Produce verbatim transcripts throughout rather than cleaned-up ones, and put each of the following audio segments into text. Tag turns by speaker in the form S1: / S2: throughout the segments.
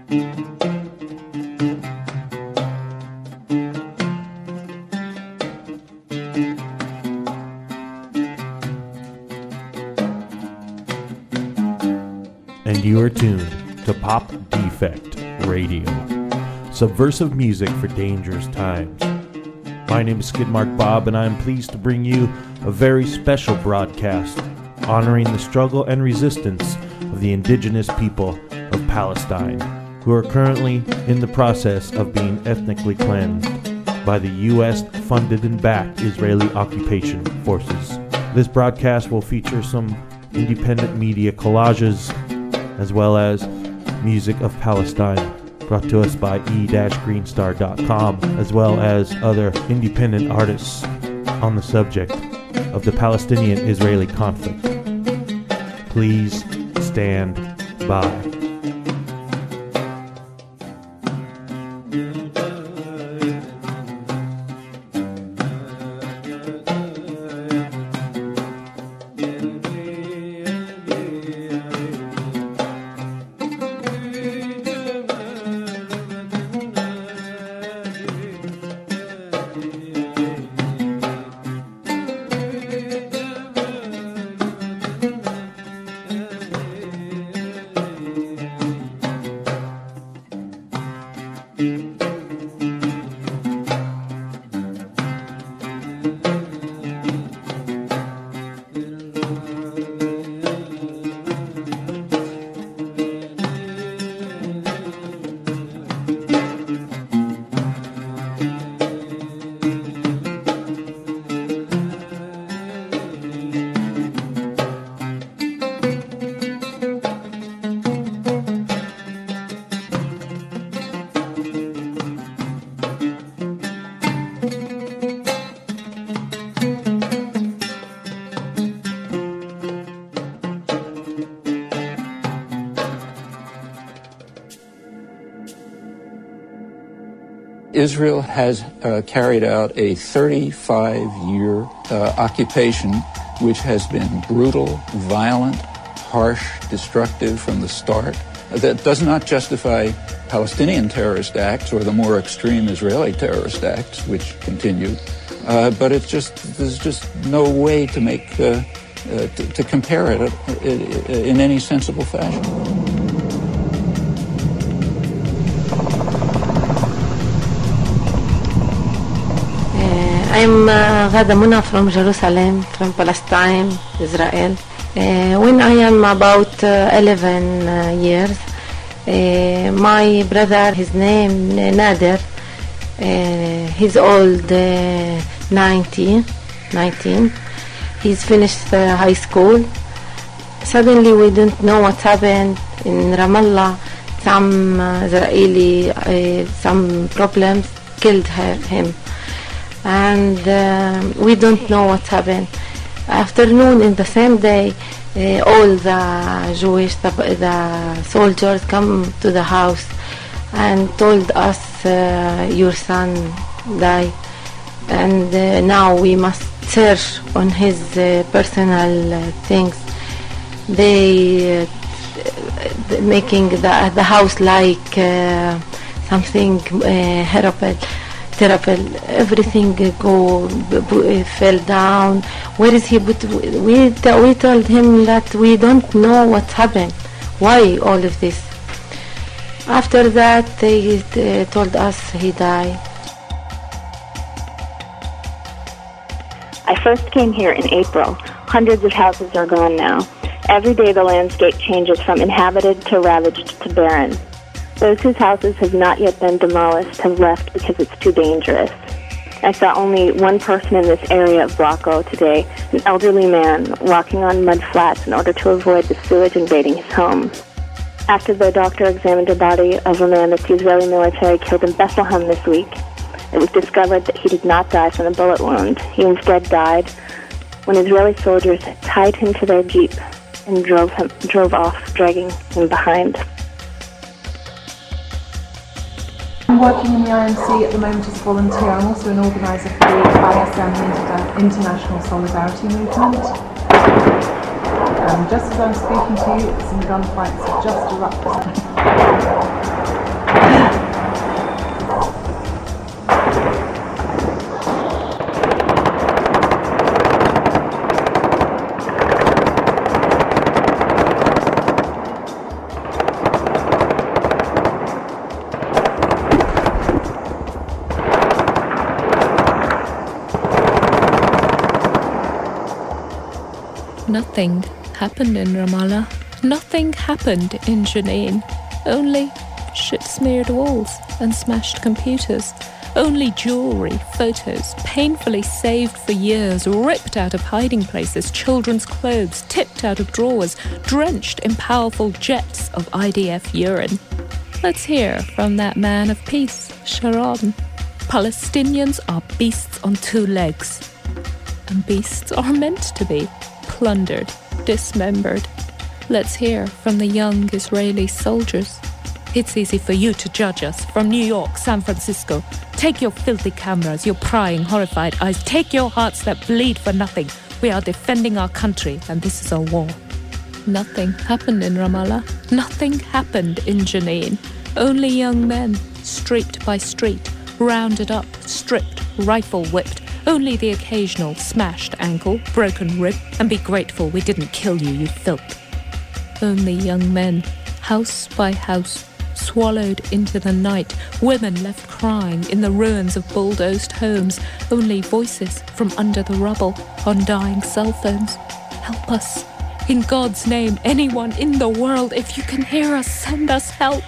S1: And you are tuned to Pop Defect Radio, subversive music for dangerous times. My name is Skidmark Bob, and I am pleased to bring you a very special broadcast honoring the struggle and resistance of the indigenous people of Palestine, who are currently in the process of being ethnically cleansed by the U S-funded and backed Israeli occupation forces. This broadcast will feature some independent media collages, as well as music of Palestine, brought to us by e dash greenstar dot com, as well as other independent artists on the subject of the Palestinian-Israeli conflict. Please stand by.
S2: Israel has uh, carried out a thirty-five year uh, occupation which has been brutal, violent, harsh, destructive from the start. That does not justify Palestinian terrorist acts or the more extreme Israeli terrorist acts, which continue. Uh, but it's just there's just no way to make uh, uh, to, to compare it in any sensible fashion.
S3: I'm uh, Ghada Muna from Jerusalem, from Palestine, Israel. Uh, when I am about uh, eleven uh, years, uh, my brother, his name uh, Nader, uh, he's old, uh, nineteen, nineteen. He's finished uh, high school. Suddenly we don't know what happened in Ramallah. Some uh, Israeli, uh, some problems killed her, him. And uh, we don't know what happened. Afternoon, in the same day, uh, all the Jewish, the, the soldiers come to the house and told us, uh, your son died, and uh, now we must search on his uh, personal uh, things. They uh, making the, the house like uh, something uh, horrible. Terrible. Everything go b- b- fell down. Where is he? But we t- we told him that we don't know what happened. Why all of this? After that, they uh, told us he died.
S4: I first came here in April. Hundreds of houses are gone now. Every day the landscape changes from inhabited to ravaged to barren. Those whose houses have not yet been demolished have left because it's too dangerous. I saw only one person in this area of Blocko today, an elderly man walking on mud flats in order to avoid the sewage invading his home. After the doctor examined the body of a man that the Israeli military killed in Bethlehem this week, it was discovered that he did not die from a bullet wound. He instead died when Israeli soldiers tied him to their jeep and drove him drove off, dragging him behind.
S5: I'm working in the I M C at the moment as a volunteer. I'm also an organiser for the I S M, the International Solidarity Movement. Um, just as I'm speaking to you, some gunfights have just erupted.
S6: Nothing happened in Ramallah. Nothing happened in Jenin. Only shit-smeared walls and smashed computers. Only jewelry, photos, painfully saved for years, ripped out of hiding places, children's clothes, tipped out of drawers, drenched in powerful jets of I D F urine. Let's hear from that man of peace, Sharon. Palestinians are beasts on two legs. And beasts are meant to be plundered, dismembered. Let's hear from the young Israeli soldiers. It's easy for you to judge us from New York, San Francisco. Take your filthy cameras, your prying, horrified eyes. Take your hearts that bleed for nothing. We are defending our country, and this is a war. Nothing happened in Ramallah. Nothing happened in Jenin. Only young men, street by street, rounded up, stripped, rifle-whipped. Only the occasional smashed ankle, broken rib, and be grateful we didn't kill you, you filth. Only young men, house by house, swallowed into the night, women left crying in the ruins of bulldozed homes, only voices from under the rubble on dying cell phones. Help us. In God's name, anyone in the world, if you can hear us, send us help.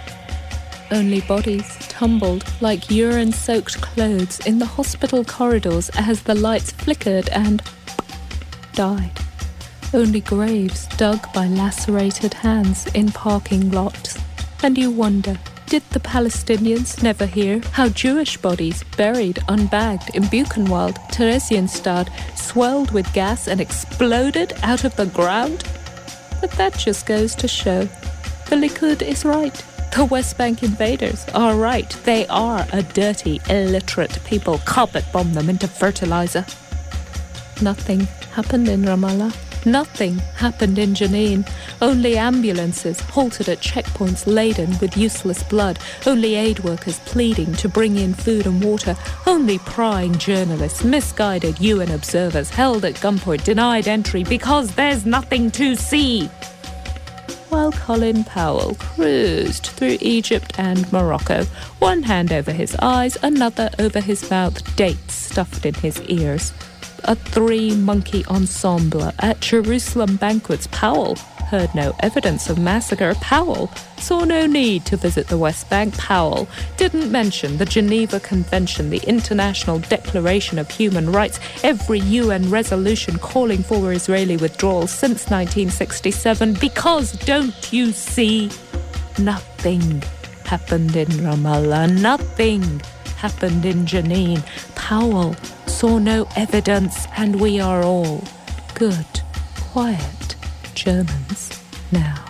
S6: Only bodies tumbled like urine-soaked clothes in the hospital corridors as the lights flickered and died. Only graves dug by lacerated hands in parking lots. And you wonder, did the Palestinians never hear how Jewish bodies buried unbagged in Buchenwald, Theresienstadt, swelled with gas and exploded out of the ground? But that just goes to show the Likud is right. The West Bank invaders are right. They are a dirty, illiterate people. Carpet bomb them into fertilizer. Nothing happened in Ramallah. Nothing happened in Jenin. Only ambulances halted at checkpoints laden with useless blood. Only aid workers pleading to bring in food and water. Only prying journalists, misguided U N observers held at gunpoint, denied entry because there's nothing to see. While Colin Powell cruised through Egypt and Morocco, one hand over his eyes, another over his mouth, dates stuffed in his ears. A three-monkey ensemble at Jerusalem banquets. Powell heard no evidence of massacre. Powell saw no need to visit the West Bank. Powell didn't mention the Geneva Convention, the International Declaration of Human Rights, every U N resolution calling for Israeli withdrawal since nineteen sixty-seven, because don't you see, nothing happened in Ramallah. Nothing happened in Jenin. Powell saw no evidence, and we are all good, quiet Germans now.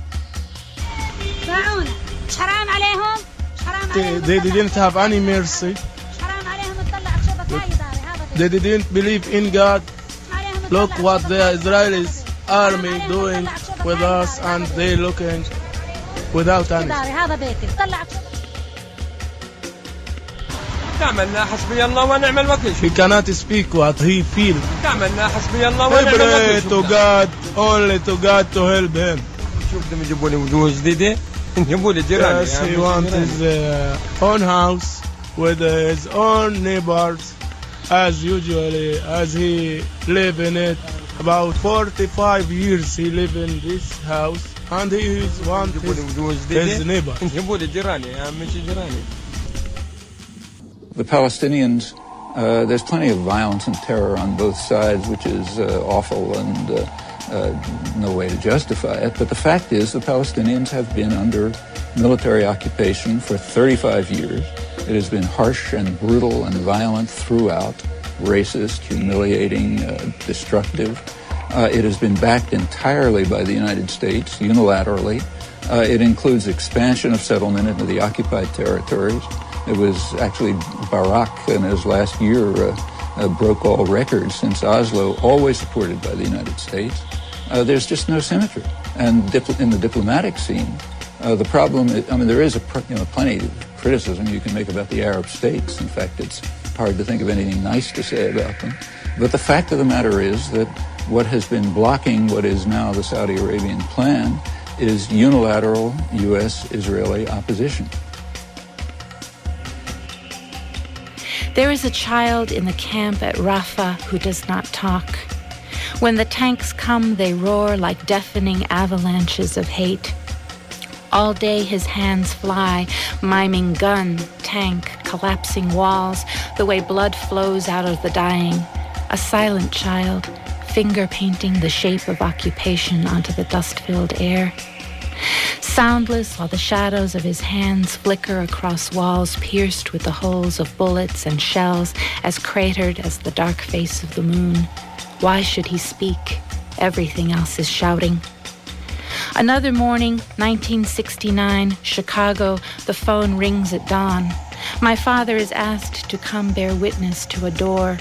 S7: They, they didn't have any mercy. They didn't believe in God. Look what the Israelis army doing with us, and they looking without any. He cannot speak what he feels. He pray to God, only to God to help him. Yes, he wants his uh, own house with uh, his own neighbors, as usually, as he live in it. About forty-five years he live in this house, and he is one his, his neighbor.
S2: The Palestinians, uh, there's plenty of violence and terror on both sides, which is uh, awful and uh, uh, no way to justify it. But the fact is the Palestinians have been under military occupation for thirty-five years. It has been harsh and brutal and violent throughout, racist, humiliating, uh, destructive. Uh, it has been backed entirely by the United States, unilaterally. Uh, it includes expansion of settlement into the occupied territories. It was actually Barak in his last year uh, uh, broke all records since Oslo, always supported by the United States. Uh, there's just no symmetry. And dipl- in the diplomatic scene, uh, the problem, is, I mean, there is a pr- you know, plenty of criticism you can make about the Arab states. In fact, it's hard to think of anything nice to say about them. But the fact of the matter is that what has been blocking what is now the Saudi Arabian plan is unilateral U S Israeli opposition.
S8: There is a child in the camp at Rafah who does not talk. When the tanks come, they roar like deafening avalanches of hate. All day his hands fly, miming gun, tank, collapsing walls, the way blood flows out of the dying. A silent child, finger painting the shape of occupation onto the dust-filled air. Soundless while the shadows of his hands flicker across walls pierced with the holes of bullets and shells, as cratered as the dark face of the moon. Why should he speak? Everything else is shouting. Another morning, nineteen sixty-nine, Chicago, the phone rings at dawn. My father is asked to come bear witness to a door.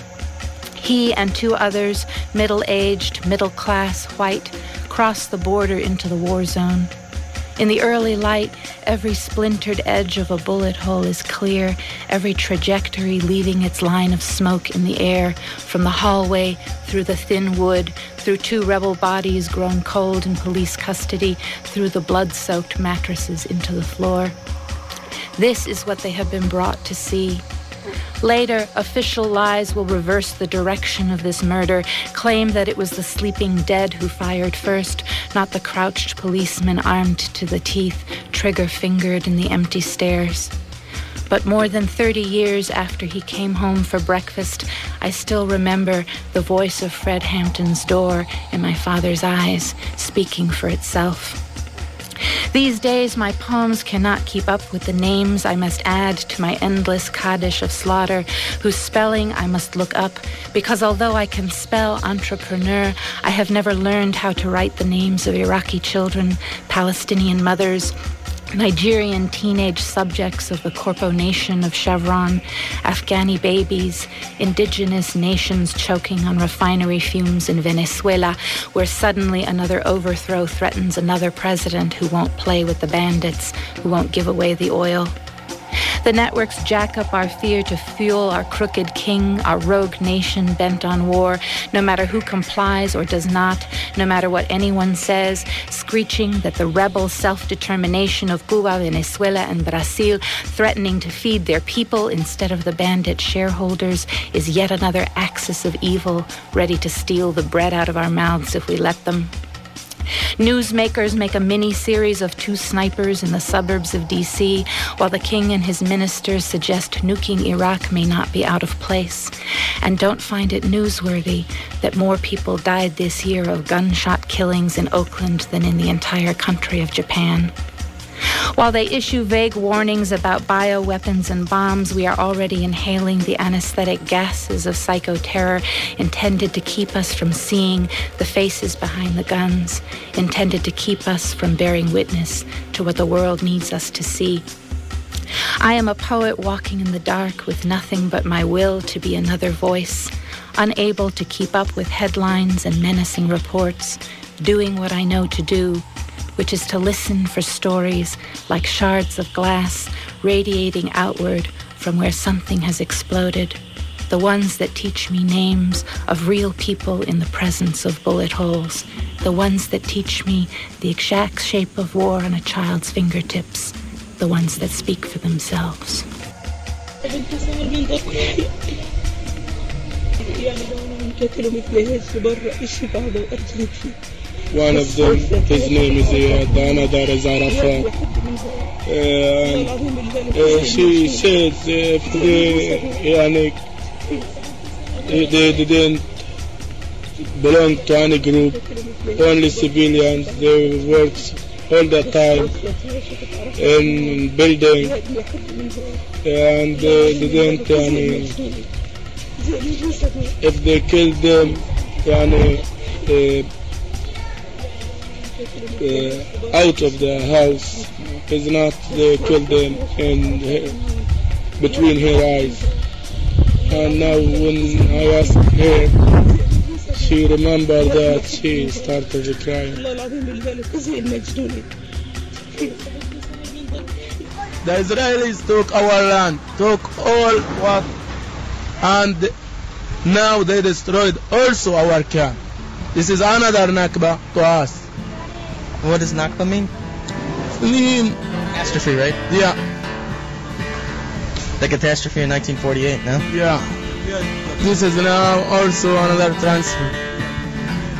S8: He and two others, middle-aged, middle-class, white, cross the border into the war zone. In the early light, every splintered edge of a bullet hole is clear, every trajectory leaving its line of smoke in the air, from the hallway, through the thin wood, through two rebel bodies grown cold in police custody, through the blood-soaked mattresses into the floor. This is what they have been brought to see. Later, official lies will reverse the direction of this murder, claim that it was the sleeping dead who fired first, not the crouched policeman armed to the teeth, trigger-fingered in the empty stairs. But more than thirty years after he came home for breakfast, I still remember the voice of Fred Hampton's door in my father's eyes, speaking for itself. These days, my poems cannot keep up with the names I must add to my endless Kaddish of slaughter, whose spelling I must look up, because although I can spell entrepreneur, I have never learned how to write the names of Iraqi children, Palestinian mothers, Nigerian teenage subjects of the Corpo Nation of Chevron, Afghani babies, indigenous nations choking on refinery fumes in Venezuela, where suddenly another overthrow threatens another president who won't play with the bandits, who won't give away the oil. The networks jack up our fear to fuel our crooked king, our rogue nation bent on war, no matter who complies or does not, no matter what anyone says, screeching that the rebel self-determination of Cuba, Venezuela, and Brazil, threatening to feed their people instead of the bandit shareholders, is yet another axis of evil, ready to steal the bread out of our mouths if we let them. Newsmakers make a mini-series of two snipers in the suburbs of D C, while the king and his ministers suggest nuking Iraq may not be out of place, and don't find it newsworthy that more people died this year of gunshot killings in Oakland than in the entire country of Japan. While they issue vague warnings about bioweapons and bombs, we are already inhaling the anesthetic gases of psychoterror intended to keep us from seeing the faces behind the guns, intended to keep us from bearing witness to what the world needs us to see. I am a poet walking in the dark with nothing but my will to be another voice, unable to keep up with headlines and menacing reports, doing what I know to do, which is to listen for stories like shards of glass radiating outward from where something has exploded, the ones that teach me names of real people in the presence of bullet holes, the ones that teach me the exact shape of war on a child's fingertips, the ones that speak for themselves.
S7: One of them, his name is Iyad, another is Arafat. Uh, uh, she said if they, yani, they didn't belong to any group, only civilians, they worked all the time in building, and they didn't, yani, if they killed them, yani, uh, Uh, out of the house is not they killed them in between her eyes. And now when I asked her, she remembered that she started crying. The Israelis took our land, took all what, and now they destroyed also our camp. This is another Nakba to us.
S9: What does Nakba mean?
S7: Mean
S9: catastrophe, right?
S7: Yeah.
S9: The catastrophe in nineteen forty-eight, no?
S7: Yeah. This is now also another transfer.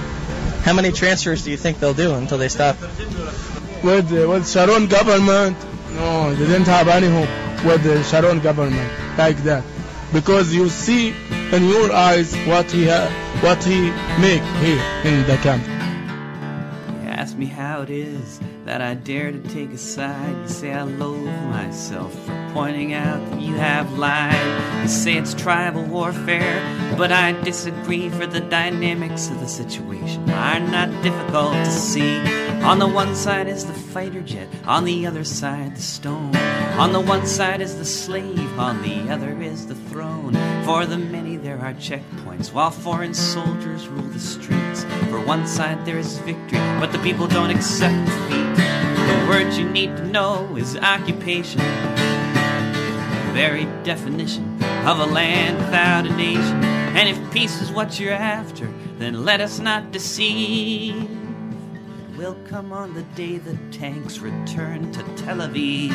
S9: How many transfers do you think they'll do until they stop?
S7: With, uh, with Sharon government, no, they didn't have any hope with the Sharon government like that. Because you see in your eyes what he ha- what he make here in the camp.
S10: You ask me how it is that I dare to take a side. You say I loathe myself for pointing out that you have lied. You say it's tribal warfare, but I disagree, for the dynamics of the situation are not difficult to see. On the one side is the fighter jet, on the other side the stone. On the one side is the slave, on the other is the throne. For the many there are checkpoints, while foreign soldiers rule the streets. For one side there is victory, but the people don't accept defeat. The word you need to know is occupation, the very definition of a land without a nation. And if peace is what you're after, then let us not deceive. Will come on the day the tanks return to Tel Aviv.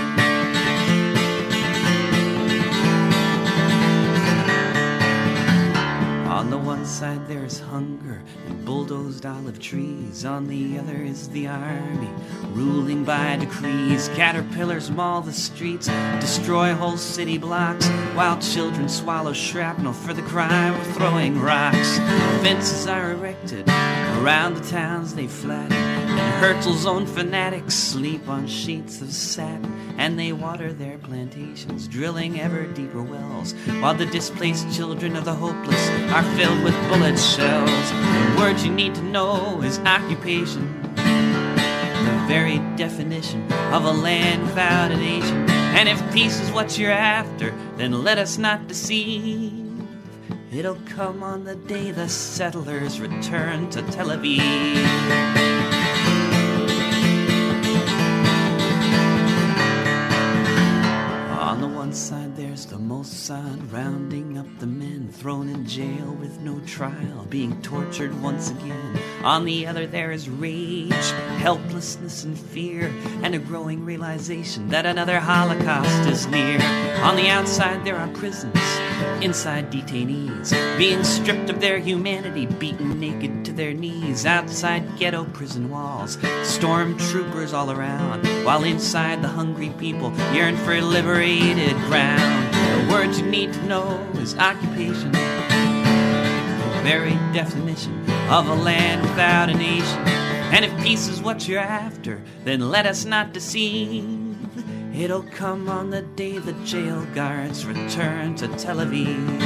S10: On the one side there is hunger and bulldozed olive trees. On the other is the army, ruling by decrees. Caterpillars maul the streets, destroy whole city blocks, while children swallow shrapnel for the crime of throwing rocks. Fences are erected around the towns they flatten, and Herzl's own fanatics sleep on sheets of satin. And they water their plantations, drilling ever deeper wells, while the displaced children of the hopeless are filled with bullet shells. The word you need to know is occupation, the very definition of a land without a nation. And if peace is what you're after, then let us not deceive. It'll come on the day the settlers return to Tel Aviv. On the one side there's the Mossad rounding up the men thrown in jail with no trial, being tortured once again. On the other there is rage, helplessness and fear, and a growing realization that another Holocaust is near. On the outside there are prisons, inside detainees, being stripped of their humanity, beaten naked to their knees. Outside ghetto prison walls, stormtroopers all around, while inside the hungry people yearn for liberated ground. The word you need to know is occupation, the very definition of a land without a nation. And if peace is what you're after, then let us not deceive. It'll come on the day the jail guards return to Tel Aviv.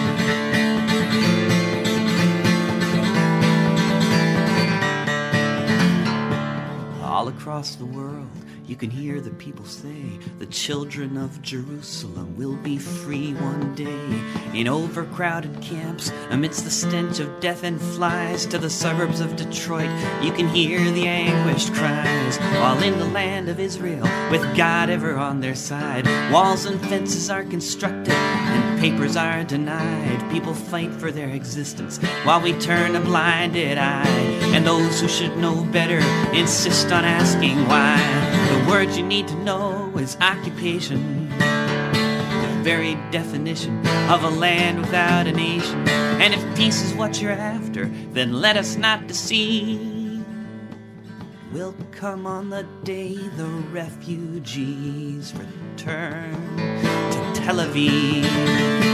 S10: All across the world, you can hear the people say, the children of Jerusalem will be free one day. In overcrowded camps, amidst the stench of death and flies, to the suburbs of Detroit, you can hear the anguished cries. While in the land of Israel, with God ever on their side, walls and fences are constructed and papers are denied. People fight for their existence while we turn a blinded eye, and those who should know better insist on asking why. The word you need to know is occupation, the very definition of a land without a nation. And if peace is what you're after, then let us not deceive. Will come on the day the refugees return to Tel Aviv.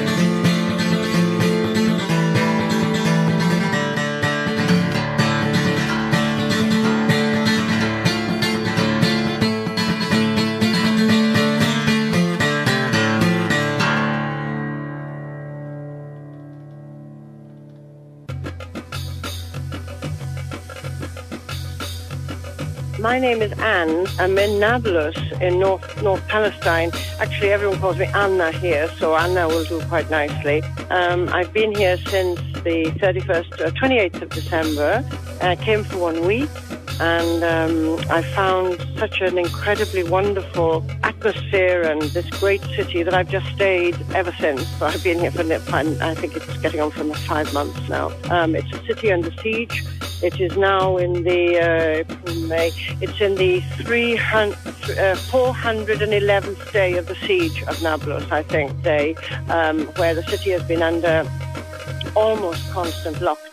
S11: My name is Anne. I'm in Nablus in North North Palestine. Actually, everyone calls me Anna here, so Anna will do quite nicely. Um, I've been here since the thirty-first, uh, twenty-eighth of December. I came for one week, and um, I found such an incredibly wonderful atmosphere and this great city that I've just stayed ever since. So I've been here for, I think it's getting on for five months now. Um, it's a city under siege. It is now in the uh, May. It's in the three hundred, uh, four hundred eleventh day of the siege of Nablus, I think, day, um, where the city has been under almost constant lockdown.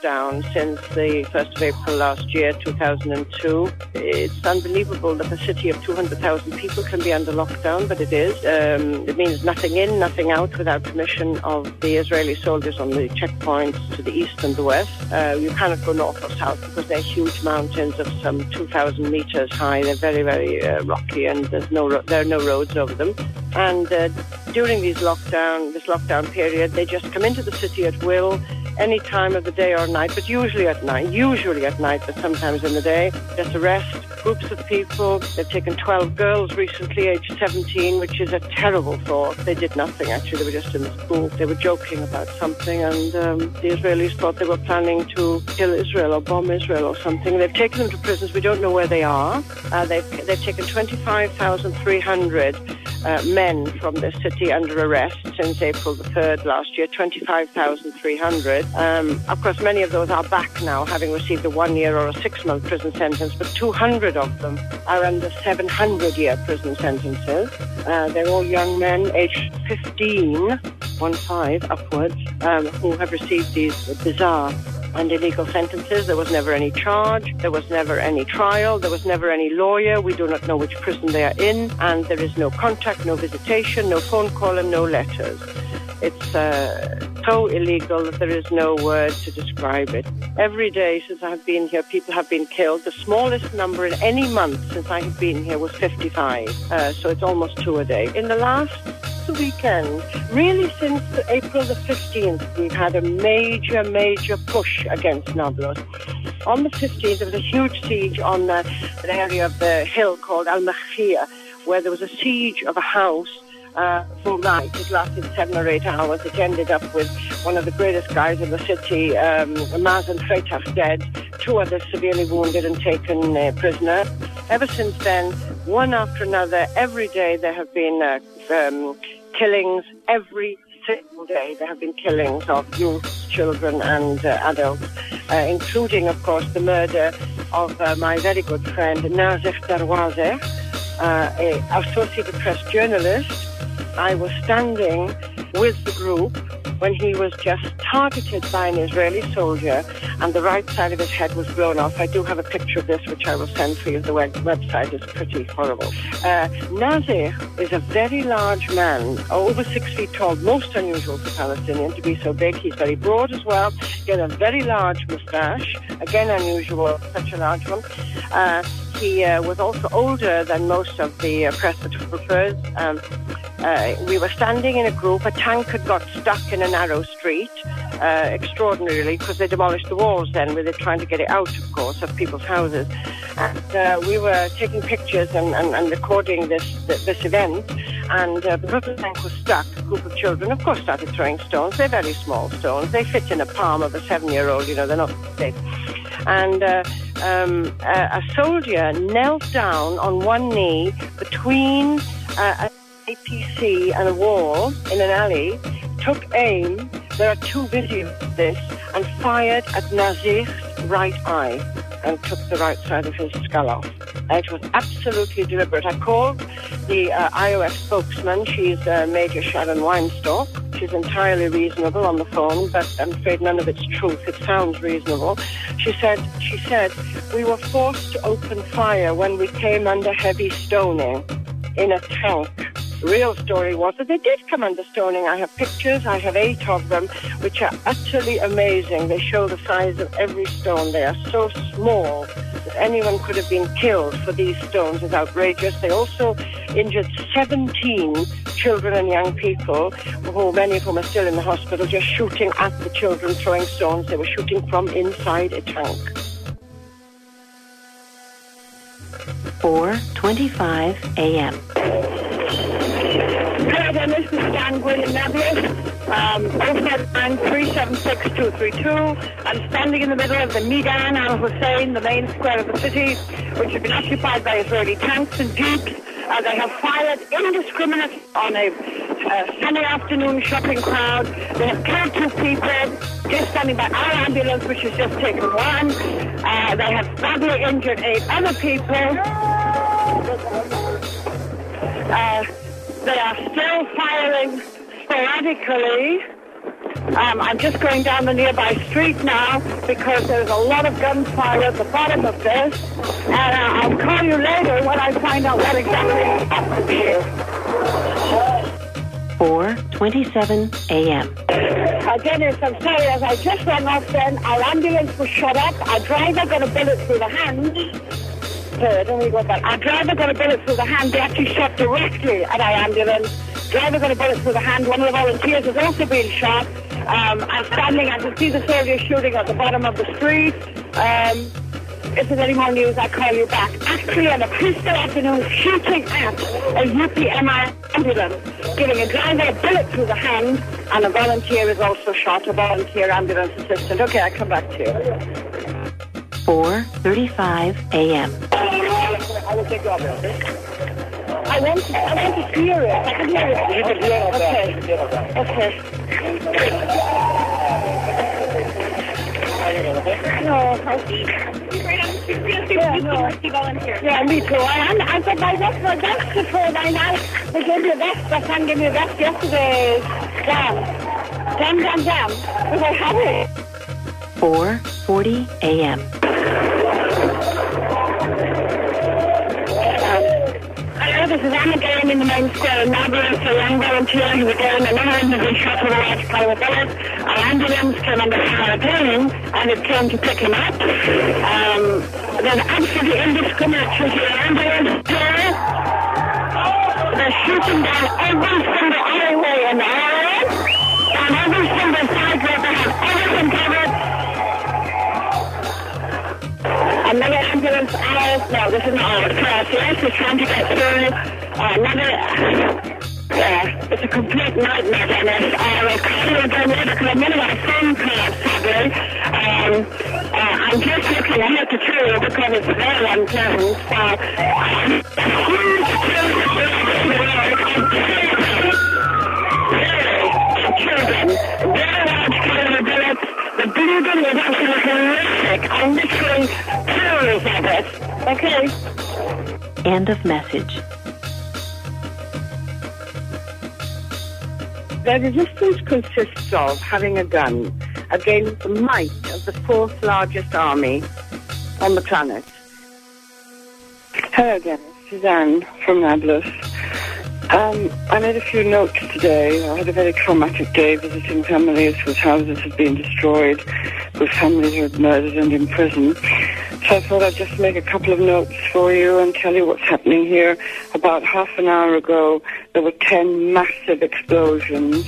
S11: lockdown since the first of April last year, two thousand two. It's unbelievable that a city of two hundred thousand people can be under lockdown, but it is. Um, it means nothing in, nothing out without permission of the Israeli soldiers on the checkpoints to the east and the west. Uh, you cannot go north or south because they're huge mountains of some two thousand meters high. They're very, very uh, rocky, and there's no ro- there are no roads over them. And uh, during these lockdown, this lockdown period, they just come into the city at will, any time of the day or night, but usually at night, usually at night, but sometimes in the day. Just arrest groups of people. They've taken twelve girls recently, aged seventeen, which is a terrible thought. They did nothing, actually. They were just in the school. They were joking about something, and um, the Israelis thought they were planning to kill Israel or bomb Israel or something. They've taken them to prisons. We don't know where they are. Uh, they've, they've taken twenty-five thousand three hundred uh, men from the city under arrest since April the third last year, twenty-five thousand three hundred. Um, of course, many of those are back now, having received a one-year or a six-month prison sentence, but two hundred of them are under seven hundred year prison sentences. Uh, they're all young men, aged fifteen, one five upwards, um, who have received these bizarre and illegal sentences. There was never any charge, there was never any trial, there was never any lawyer. We do not know which prison they are in, and there is no contact, no visitation, no phone call, and no letters. It's uh, so illegal that there is no word to describe it. Every day since I have been here, people have been killed. The smallest number in any month since I have been here was fifty-five, uh, so it's almost two a day. In the last weekend, really since April the fifteenth, we've had a major, major push against Nablus. On the fifteenth, there was a huge siege on uh, an area of the hill called Al-Makhia, where there was a siege of a house Uh, full night. It lasted seven or eight hours. It ended up with one of the greatest guys in the city, um, Mazen Freitag, dead, two others severely wounded and taken uh, prisoner. Ever since then, one after another, every day there have been uh, um, killings. Every single day there have been killings of youth, children and uh, adults, uh, including, of course, the murder of uh, my very good friend Nazif Darwazeh, uh, an Associated Press journalist. I was standing with the group when he was just targeted by an Israeli soldier and the right side of his head was blown off. I do have a picture of this, which I will send for you. The web- website is pretty horrible. Uh, Nazir is a very large man, over six feet tall, most unusual for Palestinian to be so big. He's very broad as well. He had a very large moustache, again unusual, such a large one. Uh, he uh, was also older than most of the uh, press photographers. Um, Uh, we were standing in a group. A tank had got stuck in a narrow street, uh, extraordinarily, because they demolished the walls then, with it trying to get it out, of course, of people's houses. And uh, we were taking pictures and, and, and recording this this event. And uh, because the tank was stuck, a group of children, of course, started throwing stones. They're very small stones. They fit in a palm of a seven-year-old. You know, they're not big. And uh, um, a, a soldier knelt down on one knee between Uh, a A P C and a wall in an alley, took aim, there are two videos of this, and fired at Nazir's right eye and took the right side of his skull off. It was absolutely deliberate. I called the uh, I O F spokesman. She's uh, Major Sharon Weinstock. She's entirely reasonable on the phone, but I'm afraid none of it's truth. It sounds reasonable. She said, she said, we were forced to open fire when we came under heavy stoning in a tank. The real story was that they did come under stoning. I have pictures, I have eight of them, which are utterly amazing. They show the size of every stone. They are so small that anyone could have been killed for these stones. It's outrageous. They also injured seventeen children and young people, who many of whom are still in the hospital, just shooting at the children, throwing stones. They were shooting from inside a tank.
S12: four twenty-five a.m.
S11: Hello there, this is Stan William Nablus, um, oh seven nine, three seven six, two three two. I'm standing in the middle of the Meydan al-Hussein, the main square of the city, which has been occupied by Israeli tanks and jeeps. Uh, they have fired indiscriminately on a uh, sunny afternoon shopping crowd. They have killed two people, just standing by our ambulance, which has just taken one. Uh, they have badly injured eight other people. Uh, They are still firing sporadically
S13: Um, I'm just going down the nearby street now because there's a lot of gunfire at the bottom of this. And uh, I'll call you later when I find out what exactly happened here.
S12: four twenty-seven a.m.
S13: Uh, Dennis, I'm sorry, as I just rang off then, our ambulance was shot up. Our driver got a bullet through the hand. Third, and we go back. Our driver got a bullet through the hand. They actually shot directly at our ambulance. Driver got a bullet through the hand. One of the volunteers has also been shot. Um, I'm standing, I can see the soldiers shooting at the bottom of the street. Um, if there's any more news, I'll call you back. Actually, on a Tuesday afternoon, shooting at a U P M I ambulance, giving a driver a bullet through the hand, and a volunteer is also shot, a volunteer ambulance assistant. Okay, I'll come back to you.
S12: four thirty-five a.m.
S13: I will take you up. I want to, I want to hear it. I can hear it. You can hear it. Okay. Okay. No, I see. Yeah, no. Yeah, me too. I, I got my vest, my vest before my night. They gave me a vest. My son gave me a vest yesterday. Jam. Jam, jam, jam. Was I happy?
S12: four forty a.m.
S13: Hello, this is Anna Gale in the main square in Nablus, a young volunteer who was there, and another one who was shot with a large caliber bullet. Our ambulance came under fire again, and it came to pick him up. Um, there's absolutely indiscriminate shooting at ambulance here. They're shooting down every single alleyway in the area, and every single side where they have everything covered. Another ambulance, ours, no, this is not ours, class, yes, we're trying to get through. Uh, another, yeah, it's a complete nightmare, Dennis. Uh, we're calling again later because I'm running out of phone calls, sadly. Um, uh, I'm just looking ahead to tell you because it's very unpleasant. So, um, a huge children, very large caliber bullets. The bleeding is absolutely horrific. I'm literally curious of it. Okay.
S12: End of message.
S13: Their resistance consists of having a gun against the might of the fourth largest army on the planet. Hello, Dennis. Suzanne from Nablus. Um, I made a few notes today. I had a very traumatic day visiting families whose houses had been destroyed, whose families were murdered and imprisoned. So I thought I'd just make a couple of notes for you and tell you what's happening here. About half an hour ago, there were ten massive explosions.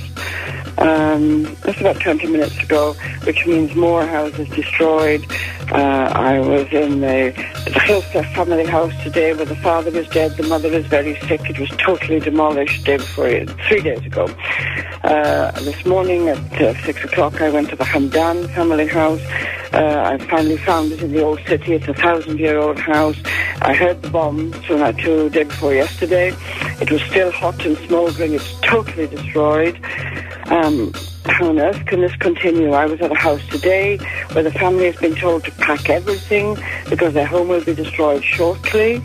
S13: Um, that's about twenty minutes ago, which means more houses destroyed. Uh, I was in the, the Hilsa family house today where the father was dead, the mother is very sick. It was totally demolished day before, three days ago. Uh, this morning at uh, six o'clock I went to the Hamdan family house. Uh, I finally found it in the old city. It's a thousand-year-old house. I heard the bombs thrown out to day before yesterday. It was still hot and smouldering. It's totally destroyed. Um, how on earth can this continue? I was at a house today where the family has been told to pack everything because their home will be destroyed shortly.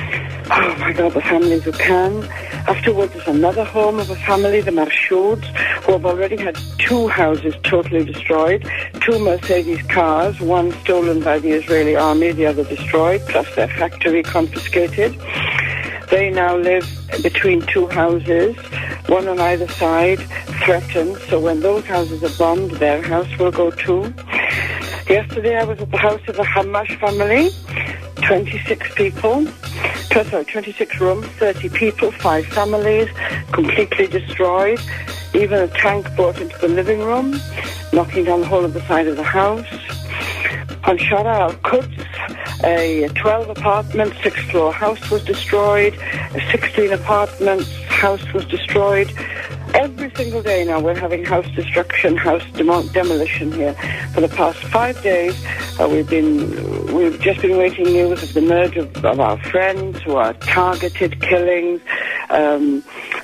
S13: Oh my God, the families who can. Afterwards, there's another home of a family, the Marshouds, who have already had two houses totally destroyed, two Mercedes cars, one stolen by the Israeli army, the other destroyed, plus their factory confiscated. They now live between two houses, one on either side, threatened. So when those houses are bombed, their house will go too. Yesterday I was at the house of the Hamash family, twenty-six people, sorry, twenty-six rooms, thirty people, five families, completely destroyed. Even a tank brought into the living room, knocking down the whole of the side of the house. On Shara al-Quds, a twelve apartment, six floor house was destroyed. A sixteen apartment house was destroyed. Every single day now we're having house destruction, house demo- demolition here. For the past five days, uh, we've been we've just been waiting news of the murder of, of our friends who are targeted killings. Um,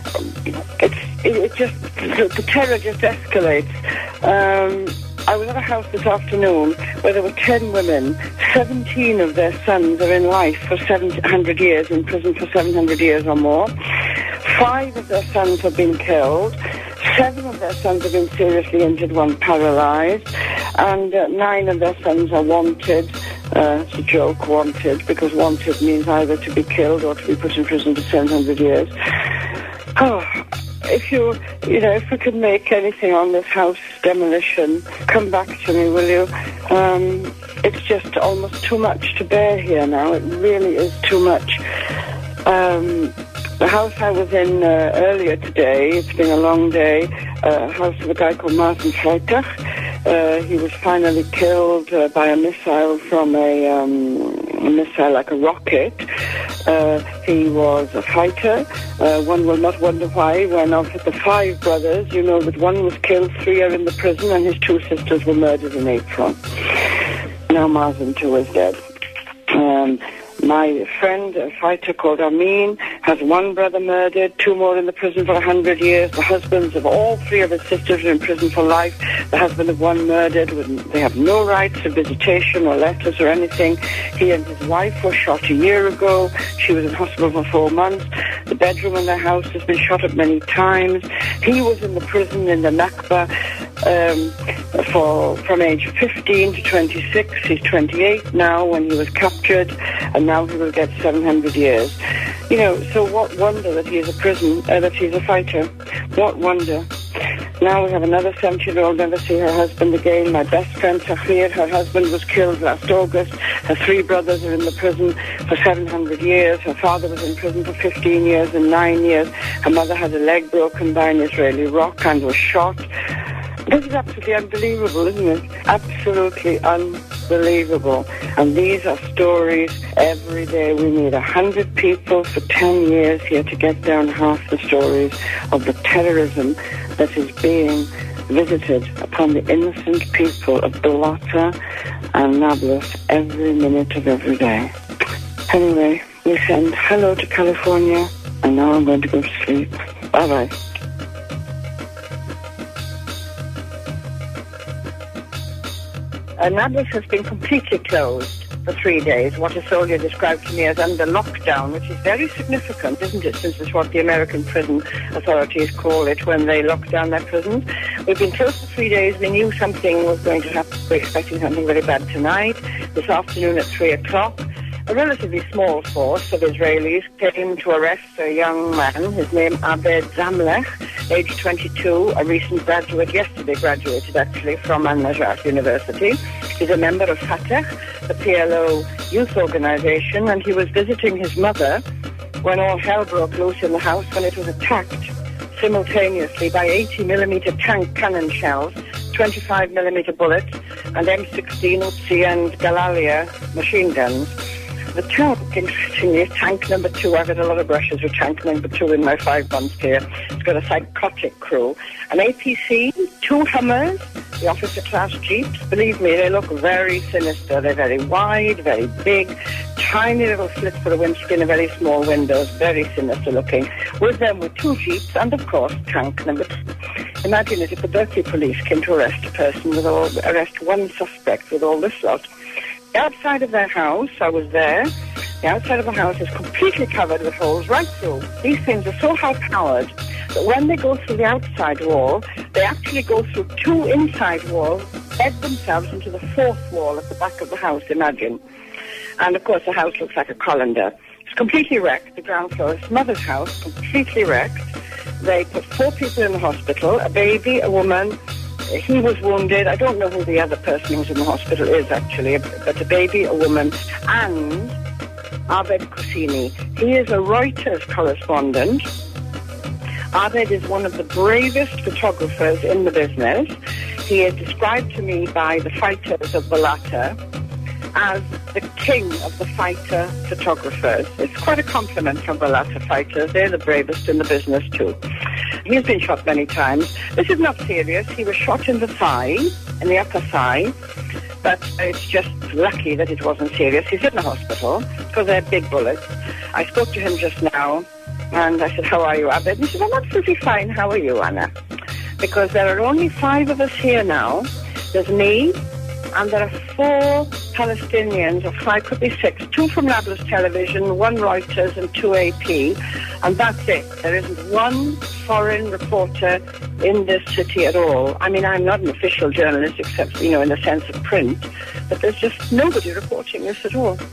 S13: it's it, it just the, the terror just escalates. Um, I was at a house this afternoon where there were ten women. seventeen of their sons are in life for seven hundred years, in prison for seven hundred years or more. Five of their sons have been killed. Seven of their sons have been seriously injured, one paralysed, and uh, nine of their sons are wanted. Uh, it's a joke, wanted, because wanted means either to be killed or to be put in prison for seven hundred years. Oh, if you, you know, if we could make anything on this house demolition, come back to me, will you? Um, it's just almost too much to bear here now. It really is too much. Um, the house I was in uh, earlier today, it's been a long day, uh, house of a guy called Martin Freitag. Uh, he was finally killed uh, by a missile from a, um, a missile like a rocket. Uh, he was a fighter. Uh, one will not wonder why, when of the five brothers, you know that one was killed, three are in the prison, and his two sisters were murdered in April. Now Martin too is dead. Um, My friend, a fighter called Amin, has one brother murdered, two more in the prison for a hundred years. The husbands of all three of his sisters are in prison for life. The husband of one murdered. They have no rights of visitation or letters or anything. He and his wife were shot a year ago. She was in hospital for four months. The bedroom in their house has been shot at many times. He was in the prison in the Nakba um, for from age fifteen to twenty-six. He's twenty-eight now when he was captured, and now he will get seven hundred years. You know, so what wonder that he is a prison, uh, that he's a fighter. What wonder. Now we have another seventy-year-old, never see her husband again. My best friend, Tahir, her husband was killed last August. Her three brothers are in the prison for seven hundred years. Her father was in prison for fifteen years and nine years. Her mother had a leg broken by an Israeli rock and was shot. This is absolutely unbelievable, isn't it? Absolutely unbelievable. And these are stories every day. We need a hundred people for ten years here to get down half the stories of the terrorism that is being visited upon the innocent people of Balata and Nablus every minute of every day. Anyway, we send hello to California, and now I'm going to go to sleep. Bye-bye. Uh, Nablus has been completely closed for three days, what a soldier described to me as under lockdown, which is very significant, isn't it, since it's what the American prison authorities call it when they lock down their prisons. We've been closed for three days. We knew something was going to happen. We're expecting something very bad tonight. This afternoon at three o'clock, a relatively small force of Israelis came to arrest a young man, his name Abed Zamlech, age twenty-two, a recent graduate, yesterday graduated actually from Al-Najaf University. He's a member of Fatah, the P L O youth organization, and he was visiting his mother when all hell broke loose in the house when it was attacked simultaneously by eighty millimeter tank cannon shells, twenty-five millimeter bullets, and M sixteen Uzi and Galalia machine guns. The tank, interestingly, is tank number two. I've had a lot of brushes with tank number two in my five months here. It's got a psychotic crew. An A P C, two Hummers, the officer class jeeps. Believe me, they look very sinister. They're very wide, very big, tiny little slits for the windscreen and very small windows, very sinister looking. With them were two jeeps and, of course, tank number two. Imagine it if the Berkeley police came to arrest a person with all, arrest one suspect with all this lot. The outside of their house, I was there, the outside of the house is completely covered with holes right through. These things are so high-powered that when they go through the outside wall, they actually go through two inside walls, bed themselves into the fourth wall at the back of the house, imagine. And, of course, the house looks like a colander. It's completely wrecked, the ground floor. It's mother's house, completely wrecked. They put four people in the hospital, a baby, a woman. He was wounded. I don't know who the other person who's in the hospital is, actually, but a baby, a woman, and Abed Kusini. He is a Reuters correspondent. Abed is one of the bravest photographers in the business. He is described to me by the fighters of Balata as the king of the fighter photographers. It's quite a compliment from Balata fighters. They're the bravest in the business, too. He's been shot many times. This is not serious. He was shot in the thigh, in the upper thigh, but it's just lucky that it wasn't serious. He's in the hospital because they're big bullets. I spoke to him just now, and I said, how are you, Abed? And he said, I'm absolutely fine. How are you, Anna? Because there are only five of us here now. There's me,
S11: and there are four Palestinians, or five, could be six, two from Nablus Television, one Reuters and two A P, and that's it. There isn't one foreign reporter in this city at all. I mean, I'm not an official journalist except, you know, in the sense of print, but there's just nobody reporting this at all.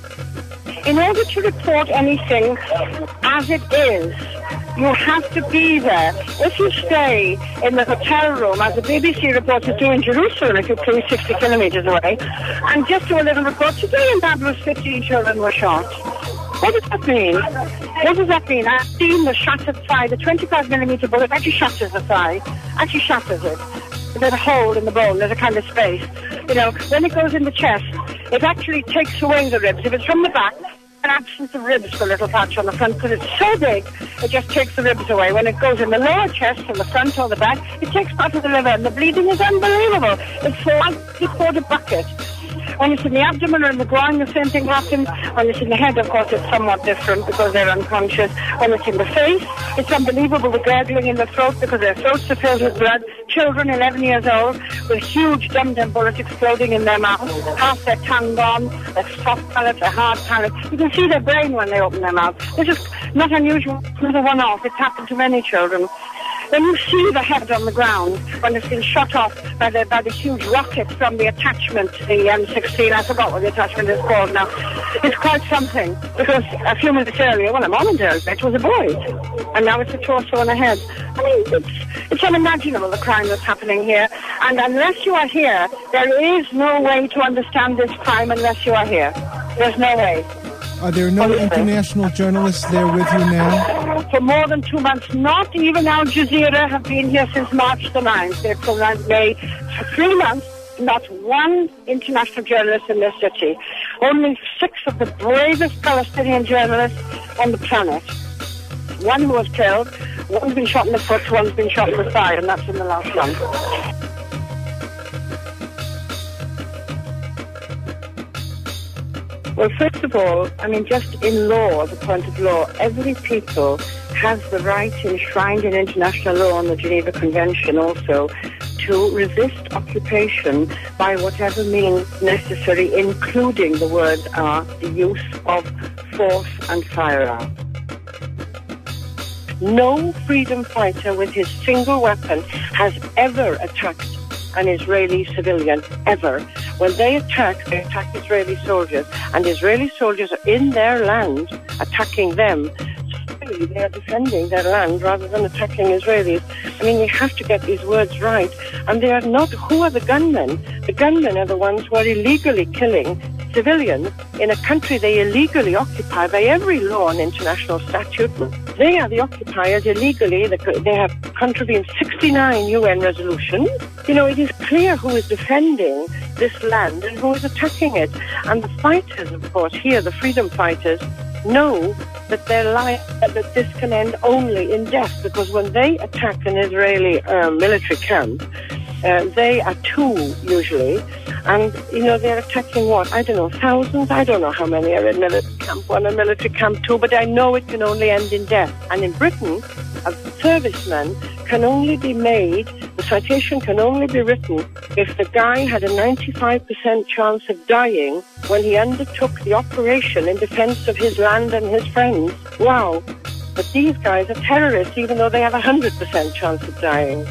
S11: In order to report anything as it is, you have to be there. If you stay in the hotel room, as the B B C reporters do in Jerusalem, if you please, sixty kilometres away, and just do a little report, today in Nablus fifteen children were shot. What does that mean? What does that mean? I've seen the shattered thigh, the twenty-five millimetre bullet actually shatters the thigh, actually shatters it. There's a hole in the bone, there's a kind of space. You know, when it goes in the chest, it actually takes away the ribs. If it's from the back, an absence of ribs for a little patch on the front, because it's so big, it just takes the ribs away. When it goes in the lower chest, from the front or the back, it takes part of the liver, and the bleeding is unbelievable. It's like you poured a bucket. When it's in the abdomen or in the groin, the same thing happens. When it's in the head, of course, it's somewhat different because they're unconscious. When it's in the face, it's unbelievable, the gurgling in the throat, because their throats are filled with blood. Children, eleven years old, with huge dum-dum bullets exploding in their mouth, half their tongue gone, their soft palate, their hard palate. You can see their brain when they open their mouth. This is not unusual, it's a one-off. It's happened to many children. When you see the head on the ground, when it's been shot off by the, by the huge rocket from the attachment, the M sixteen, I forgot what the attachment is called now, it's quite something. Because a few minutes earlier, well, a moment earlier, it was a boy. And now it's a torso and a head. I mean, it's, it's unimaginable, the crime that's happening here. And unless you are here, there is no way to understand this crime unless you are here. There's no way.
S14: Are there no international journalists there with you now?
S11: For more than two months, not even Al Jazeera have been here since March the ninth. They're from May. For three months, not one international journalist in this city. Only six of the bravest Palestinian journalists on the planet. One who was killed, one's been shot in the foot, one's been shot in the thigh, and that's in the last month. Well, first of all, I mean, just in law, the point of law, every people has the right enshrined in international law and the Geneva Convention also to resist occupation by whatever means necessary, including, the words are, the use of force and firearm. No freedom fighter with his single weapon has ever attacked an Israeli civilian, ever. When they attack, they attack Israeli soldiers, and Israeli soldiers are in their land attacking them. So really, they are defending their land rather than attacking Israelis. I mean, you have to get these words right. And they are not, who are the gunmen? The gunmen are the ones who are illegally killing civilians in a country they illegally occupy by every law and international statute. They are the occupiers illegally. They have contravened sixty-nine U N resolutions. You know, it is clear who is defending this land and who is attacking it. And the fighters, of course, here, the freedom fighters, know that their life, that this can end only in death, because when they attack an Israeli uh, military camp, uh, they are two usually, and you know they're attacking what? I don't know, thousands. I don't know how many are in military camp one and military camp two, but I know it can only end in death. And in Britain, a serviceman can only be made, the citation can only be written if the guy had a ninety-five percent chance of dying when he undertook the operation in defense of his land and his friends. Wow. But these guys are terrorists even though they have a one hundred percent chance of dying.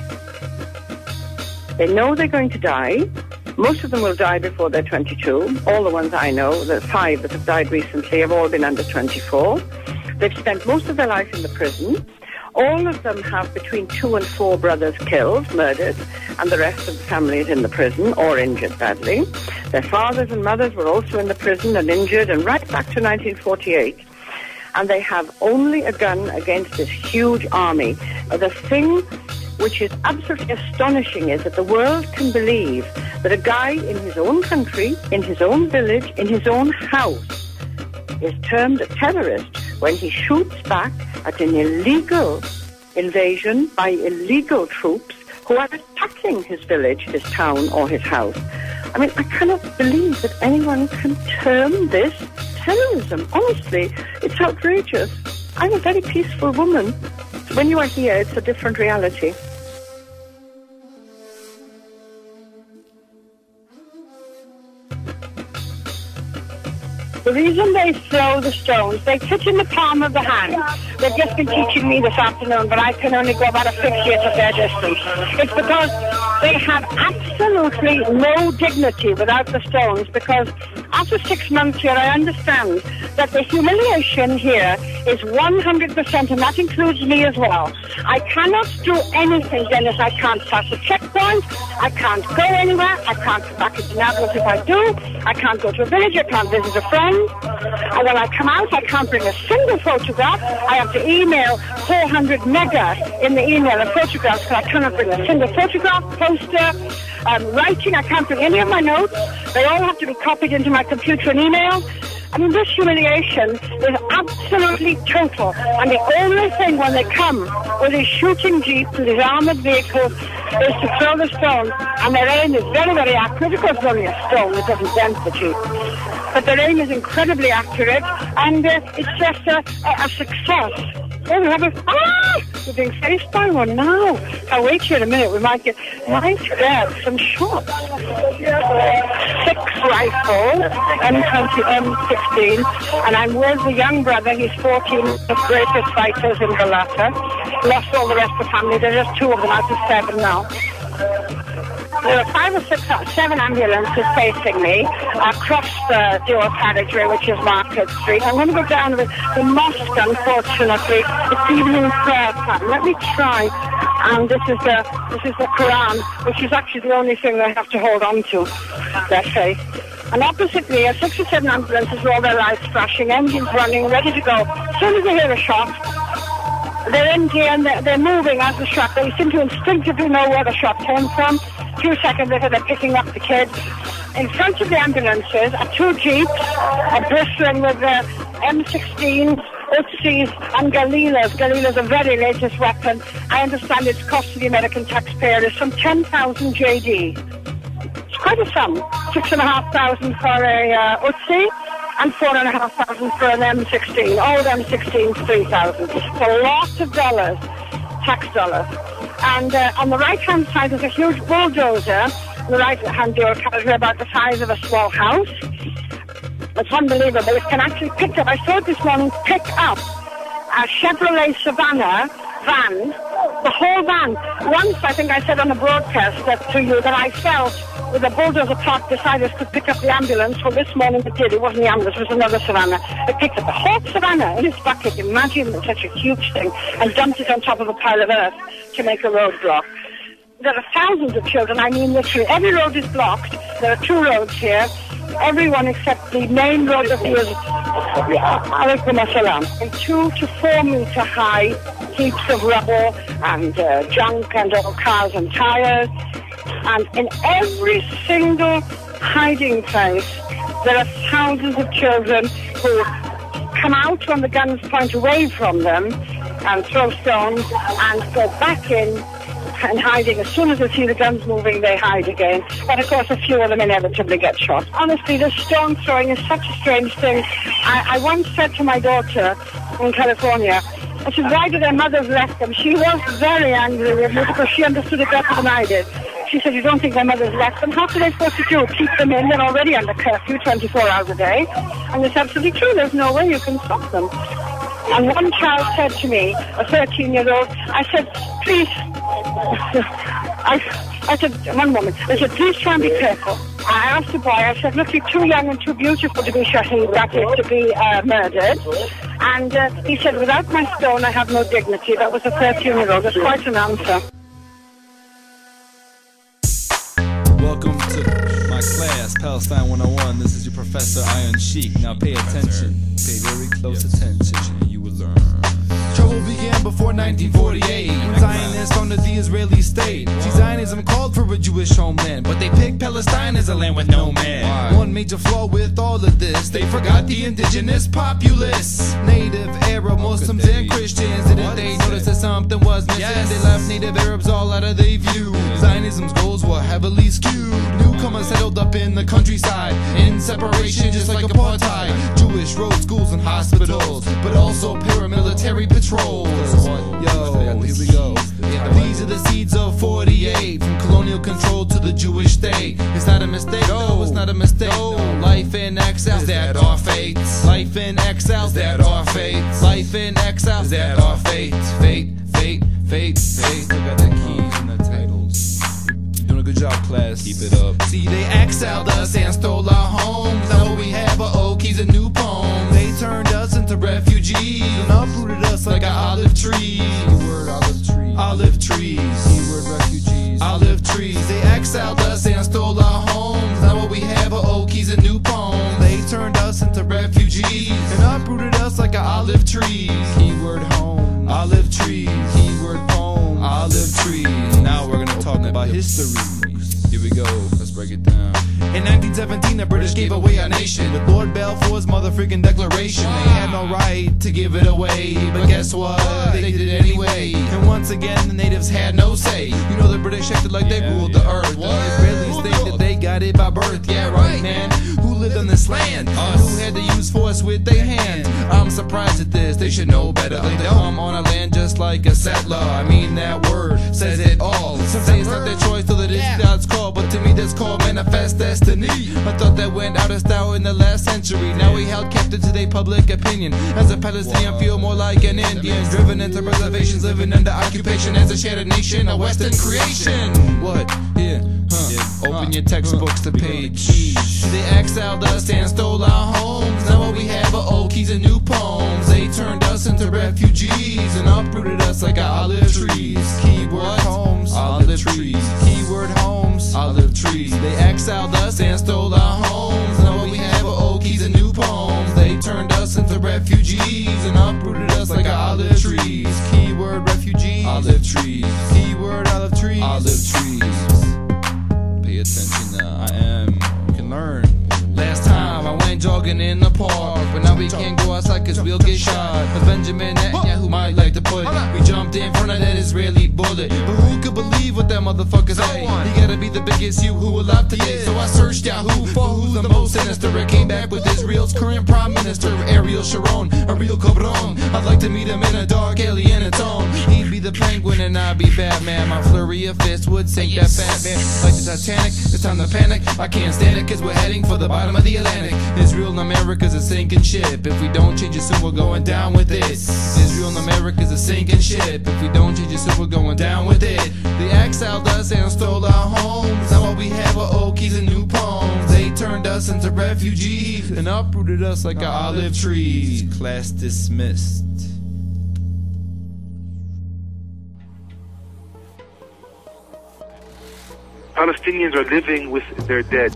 S11: They know they're going to die. Most of them will die before they're twenty-two. All the ones I know, the five that have died recently, have all been under twenty-four. They've spent most of their life in the prison. All of them have between two and four brothers killed, murdered, and the rest of the family is in the prison or injured badly. Their fathers and mothers were also in the prison and injured, and right back to nineteen forty-eight. And they have only a gun against this huge army. The thing which is absolutely astonishing is that the world can believe that a guy in his own country, in his own village, in his own house, is termed a terrorist when he shoots back at an illegal invasion by illegal troops who are attacking his village, his town, or his house. I mean, I cannot believe that anyone can term this terrorism. Honestly, it's outrageous. I'm a very peaceful woman. When you are here, it's a different reality.
S15: The reason they throw the stones, they fit in the palm of the hand. They've just been teaching me this afternoon, but I can only go about a fiftieth of their distance. It's because they have absolutely no dignity without the stones, because after six months here, I understand that the humiliation here is one hundred percent, and that includes me as well. I cannot do anything, Dennis. I can't pass a checkpoint. I can't go anywhere. I can't go back into Nablus if I do. I can't go to a village. I can't visit a friend. And when I come out, I can't bring a single photograph. I have to email four hundred mega in the email of photographs, because I cannot bring a single photograph, poster, um, writing. I can't bring any of my notes. They all have to be copied into my computer and email. I mean, this humiliation is absolutely total. And the only thing when they come with these shooting jeeps and these armoured vehicles is to throw the stone. And their aim is very, very accurate. Of course, it's only a stone. It doesn't dent the jeep. But their aim is incredibly accurate. And uh, it's just a, a, a success. Oh, we have a... Ah! We're being faced by one now. I'll wait here in a minute. We might get... Might get some shots. Six rifles, M twenty, M sixteen, and I'm with the young brother. He's fourteen, the greatest fighters in Galata. Lost all the rest of the family. There's just two of them out of seven now. There are five or six, seven ambulances facing me across the dual carriageway, which is Market Street. I'm going to go down the, the mosque, unfortunately. It's evening prayer time. Let me try. And this is the this is the Quran, which is actually the only thing they have to hold on to, their faith. And opposite me are six or seven ambulances with all their lights flashing, engines running, ready to go. As soon as they hear a shot, they're in gear and they're, they're moving as the shot. They seem to instinctively know where the shot came from. A few seconds later, they're picking up the kid. In front of the ambulances are two jeeps, are bristling with the M sixteens, Uzis, and Galilas. Galila's a very latest weapon. I understand its cost to the American taxpayer is some ten thousand J D. It's quite a sum. Six and a half thousand for a uh, Uzi, and four and a half thousand for an M sixteen. Old M sixteen's three thousand. It's a lot of dollars, tax dollars. And uh, on the right-hand side is a huge bulldozer. On the right-hand dual carriageway about the size of a small house. It's unbelievable. It can actually pick up. I saw it this morning pick up a Chevrolet Savannah van, the whole van. Once, I think I said on the broadcast that to you that I felt with a bulldozer parked beside us could pick up the ambulance. Well, this morning it did. It wasn't the ambulance, it was another Savannah. It picked up the whole Savannah in its bucket. Imagine such a huge thing, and dumped it on top of a pile of earth to make a roadblock. There are thousands of children. I mean, literally, every road is blocked. There are two roads here. Everyone except the main road of the Alaikum Assalam. And two to four meter high heaps of rubble and uh, junk and all cars and tires. And in every single hiding place, there are thousands of children who come out when the guns point away from them and throw stones and go back in and hiding. As soon as they see the guns moving, they hide again. But of course, a few of them inevitably get shot. Honestly, this stone throwing is such a strange thing. I, I once said to my daughter in California, I said, why do their mothers left them? She was very angry with me because she understood it better than I did. She said, you don't think their mothers left them? How are they supposed to do? Keep them in? They're already under curfew twenty-four hours a day. And it's absolutely true. There's no way you can stop them. And one child said to me, a thirteen-year-old, I said, please, I, I said, one moment, I said, please try and be careful. I asked the boy, I said, look, you're too young and too beautiful to be shaheed, that is, to be uh, murdered. And uh, he said, without my stone, I have no dignity. That was a thirteen-year-old. That's quite an answer.
S16: Welcome to my class, Palestine one oh one. This is your Professor Iron Sheik. Now pay attention, pay very close attention, and you will learn. Trouble began before nineteen forty-eight, when Zionists founded the Israeli state. See, Zionism called for a Jewish homeland, but they picked Palestine as a land with no man. One major flaw with all of this, they forgot the indigenous populace. Native Arab, Muslims, and Christians. Didn't they notice that something was missing? Yes. They left Native Arabs all out of their view. Zionism's goals were heavily skewed. Newcomers settled up in the countryside, in separation just like apartheid. Jewish roads, schools, and hospitals, but also paramilitary patrols. Yo, here we go. These are the seeds of forty-eight, from colonial control to the Jewish state. It's not a mistake, no, it's not a mistake. No, life in exile, that our fate. in exile, is that our fate? Life in exile, is that our fate? Fate, fate, fate, fate. Still got the keys and the titles. You're doing a good job, class. Keep it up. See, they exiled us and stole our homes. Now we have our old keys and new poems. They turned us into refugees and uprooted us like an olive tree. Keyword olive tree. Olive trees. Keyword refugees. Olive trees. They exiled us and stole our homes. Now we have our old keys and new poems. They turned us into refugees and uprooted us like an olive tree. Keyword home. Olive trees. Keyword poem. Olive trees. Now we're gonna talk about history. Here we go. Let's break it down. In nineteen seventeen, the British gave away our nation with Lord Balfour's motherfucking declaration. They had no right to give it away, but guess what? They did it anyway. And once again, the natives had no say. You know the British acted like they ruled the earth. The Israelis think that they got it by birth. Yeah, right, man. Who lived on this land? Who had to use force with their hands? I'm surprised at this. They should know better. They come on our land just like a settler. I mean, that word says it all. Some say it's not their choice, till it is God's call. But to me, that's called manifest destiny. I thought that went out of style in the last century. Now we held captive to their public opinion. As a Palestinian, feel more like an Indian. Driven into reservations, living under occupation. As a shattered nation, a Western creation. What? Yeah, huh? Yeah. Open your textbooks to page. They exiled us and stole our homes. Now we have our old keys and new poems. They turned us into refugees and uprooted us like our olive trees. Keyword homes, olive trees. Keyword homes, olive trees. They exiled us and stole our homes. Now we have our old keys and new poems. They turned us into refugees and uprooted us like our olive trees. Keyword refugees, olive trees. Keyword olive trees, olive trees. Pay attention now. I am. You can learn. Last time I went jogging in the park, but now we can't go outside cause we'll get shot. As Benjamin Netanyahu might like to put it, we jumped in front of that Israeli bullet. But who could believe what that motherfucker say? You gotta be the biggest you who alive today. So I searched Yahoo for who's the most sinister. It came back with Israel's current prime minister, Ariel Sharon, a real cabron. I'd like to meet him in a dark alien tone. He'd be the penguin and I'd be Batman. My flurry of fists would sink that fat man. Like the Titanic, it's time to panic. I can't stand it cause we're heading for the bottom of the Atlantic. Israel and America's a sinking ship. If we don't change it soon, we're going down with it. Israel and America's a sinking ship. If we don't change it soon, we're going down with it. They exiled us and stole our homes. Now we have our old keys and new poems. They turned us into refugees and uprooted us like our olive trees. Class dismissed.
S17: Palestinians are living with their dead.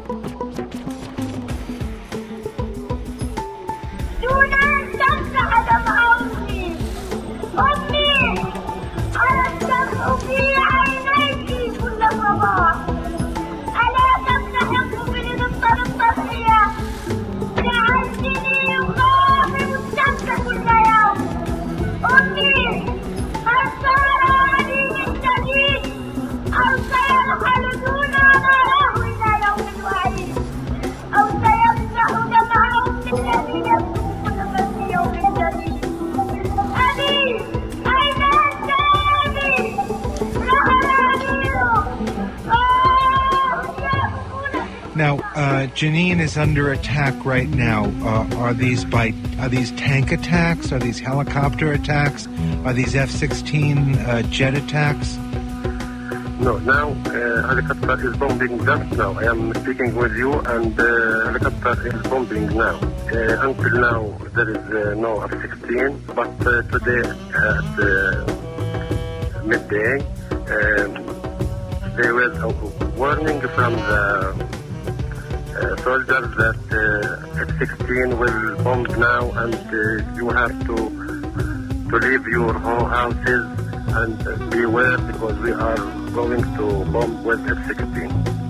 S14: Now, uh, Jenin is under attack right now. Uh, are these by are these tank attacks? Are these helicopter attacks? Are these F sixteen uh, jet attacks?
S18: No, now uh, helicopter is bombing just now. I am speaking with you, and uh, helicopter is bombing now. Uh, until now, there is uh, no F sixteen, but uh, today at uh, midday, um, there was a warning from the Uh, soldiers that uh, F sixteen will bomb now, and uh, you have to to leave your home houses and uh, beware because we are going to bomb with F sixteen.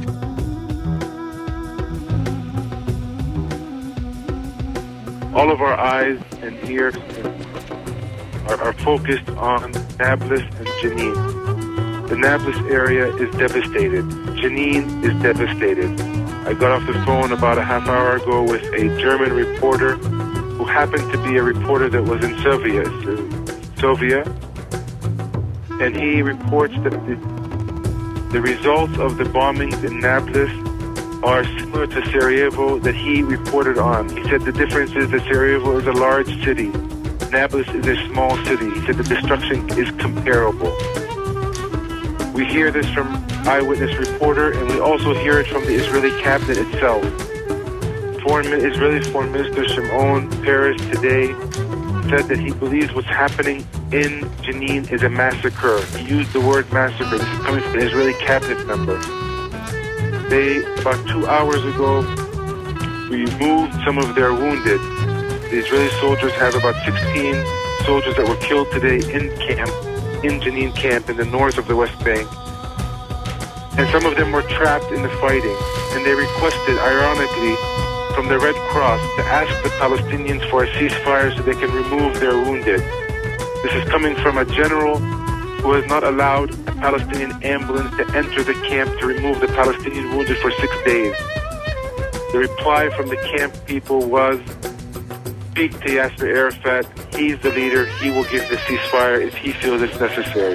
S17: All of our eyes and ears are, are focused on Nablus and Jenin. The Nablus area is devastated. Jenin is devastated. I got off the phone about a half hour ago with a German reporter who happened to be a reporter that was in Sofia, Sofia, and he reports that the, the results of the bombings in Nablus are similar to Sarajevo that he reported on. He said the difference is that Sarajevo is a large city. Nablus is a small city. He said the destruction is comparable. We hear this from eyewitness reporter, and we also hear it from the Israeli cabinet itself. Foreign, Israeli Foreign Minister Shimon Peres today said that he believes what's happening in Jenin is a massacre. He used the word massacre. This is coming from an Israeli cabinet member. They, about two hours ago, removed some of their wounded. The Israeli soldiers have about sixteen soldiers that were killed today in camp, in Jenin camp in the north of the West Bank. And some of them were trapped in the fighting. And they requested, ironically, from the Red Cross to ask the Palestinians for a ceasefire so they can remove their wounded. This is coming from a general who has not allowed a Palestinian ambulance to enter the camp to remove the Palestinian wounded for six days. The reply from the camp people was, speak to Yasser Arafat, he's the leader, he will give the ceasefire if he feels it's necessary.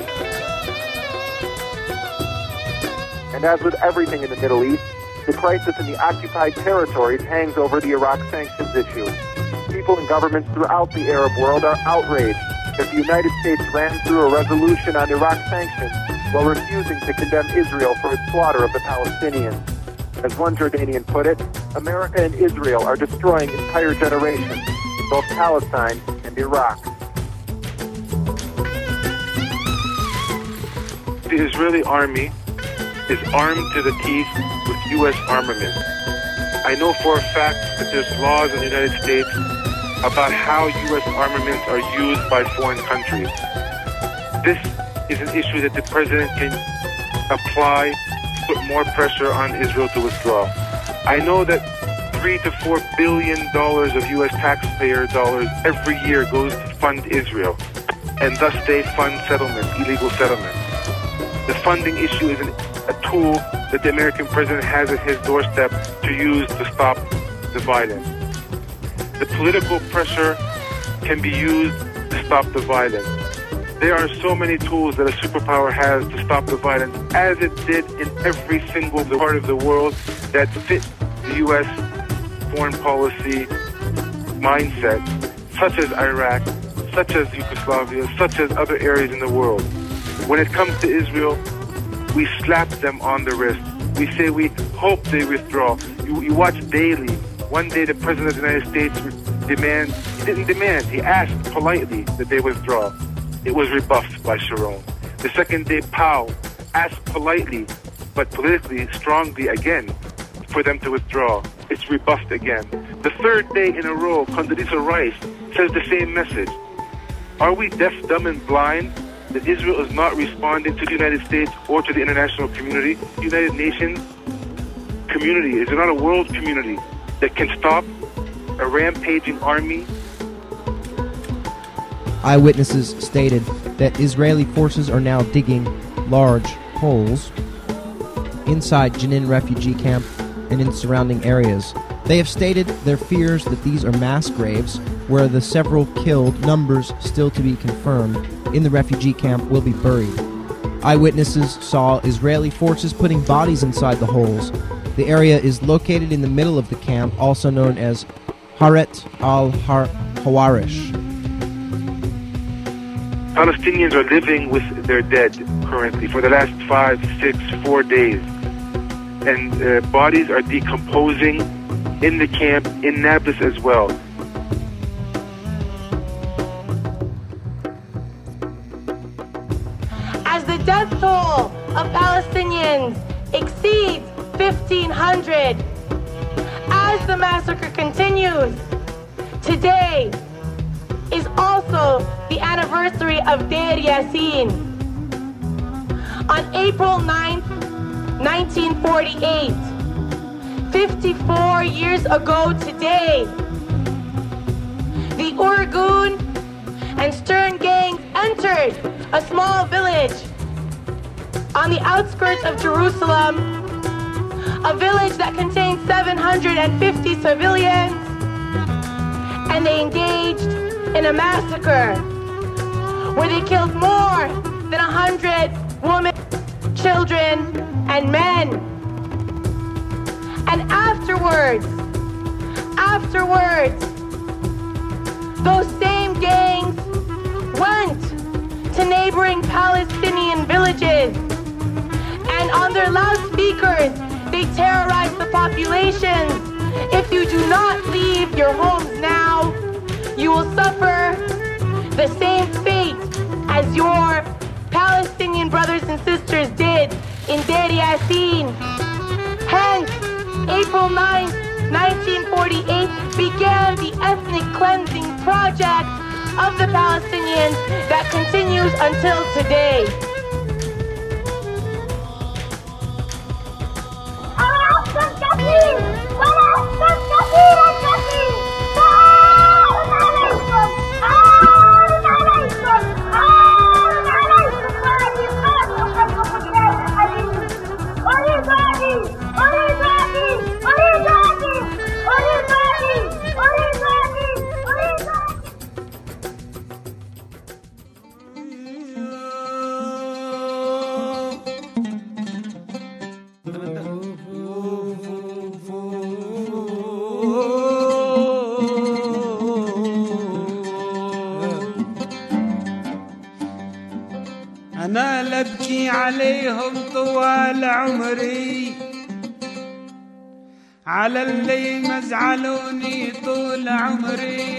S19: And as with everything in the Middle East, the crisis in the occupied territories hangs over the Iraq sanctions issue. People and governments throughout the Arab world are outraged that the United States ran through a resolution on Iraq sanctions while refusing to condemn Israel for its slaughter of the Palestinians. As one Jordanian put it, America and Israel are destroying entire generations in both Palestine and Iraq.
S17: The Israeli army is armed to the teeth with U S armament. I know for a fact that there's laws in the United States about how U S armaments are used by foreign countries. This is an issue that the president can apply to put more pressure on Israel to withdraw. I know that three to four billion dollars of U S taxpayer dollars every year goes to fund Israel, and thus they fund settlements, illegal settlements. The funding issue is an a tool that the American president has at his doorstep to use to stop the violence. The political pressure can be used to stop the violence. There are so many tools that a superpower has to stop the violence, as it did in every single part of the world that fit the U S foreign policy mindset, such as Iraq, such as Yugoslavia, such as other areas in the world. When it comes to Israel, we slap them on the wrist. We say we hope they withdraw. You, you watch daily. One day the President of the United States demand, he didn't demand, he asked politely that they withdraw. It was rebuffed by Sharon. The second day, Powell asked politely, but politically strongly again, for them to withdraw. It's rebuffed again. The third day in a row, Condoleezza Rice says the same message. Are we deaf, dumb, and blind that Israel is not responding to the United States or to the international community? The United Nations community, is it not a world community that can stop a rampaging army?
S20: Eyewitnesses stated that Israeli forces are now digging large holes inside Jenin refugee camp and in surrounding areas. They have stated their fears that these are mass graves where the several killed, numbers still to be confirmed, in the refugee camp will be buried. Eyewitnesses saw Israeli forces putting bodies inside the holes. The area is located in the middle of the camp, also known as Haret al-Hawarish.
S17: Palestinians are living with their dead currently for the last five, six, four days. And uh, bodies are decomposing in the camp, in Nablus as well.
S21: As the death toll of Palestinians exceeds fifteen hundred, as the massacre continues, today is also the anniversary of Deir Yassin. On April ninth, nineteen forty-eight, fifty-four years ago today, the Urgun and Stern gangs entered a small village on the outskirts of Jerusalem, a village that contained seven hundred fifty civilians, and they engaged in a massacre where they killed more than one hundred women, children, and men. And afterwards, afterwards, those same gangs went to neighboring Palestinian villages, and on their loudspeakers, they terrorized the populations. If you do not leave your homes now, you will suffer the same fate as your Palestinian brothers and sisters did in Deir Yassin. Hence, April ninth, nineteen forty-eight began the ethnic cleansing project of the Palestinians that continues until today.
S1: أنا لبكي عليهم طوال عمري، على اللي مزعلوني طول عمري،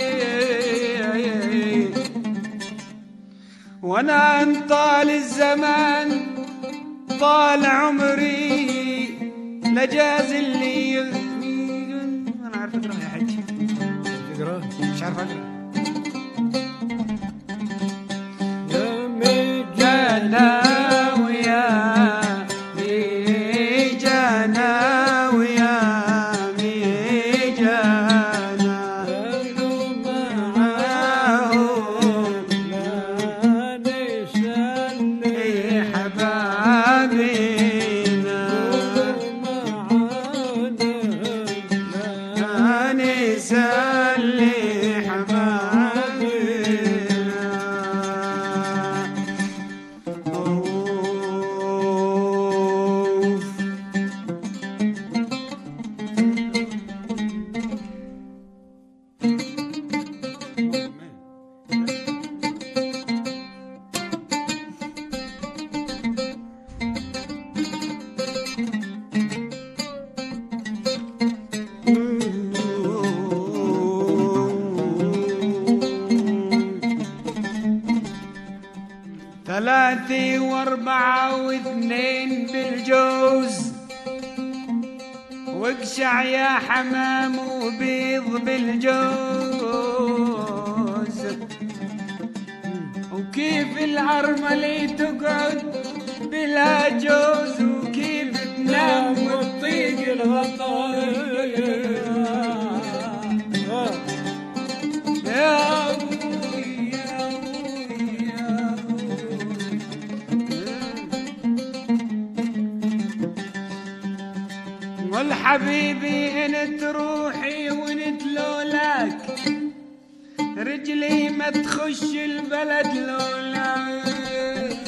S1: وأنا إن طال الزمان طال عمري لجاز اللي أنا عارف أقرأ يا حج. تقرأ؟ مش عارف أقرأ. جانا ويا مي جانا ويا مي جانا معاهم لا نسلي حبابينا لا نسلي ثلاثة واربعة واثنين بالجوز، واقشع يا حمام وبيض بالجوز، وكيف الأرملة تقعد بلا جوز، وكيف تنام وتطيق الغطاء يا والحبيبي انت روحي وانت لولاك، رجلي ما تخش البلد لولاك،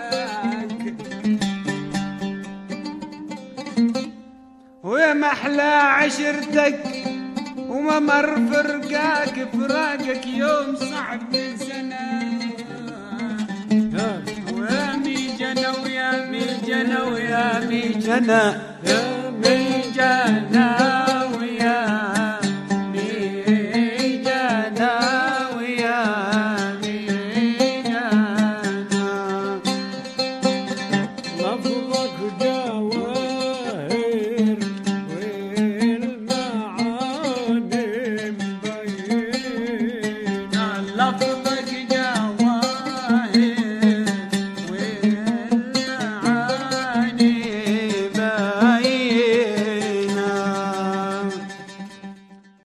S1: ويا محلى عشرتك وما مر فرقاك، فراقك يوم صعب من سنة، ويا مي جنى ويا مي جنى ويا مي جنى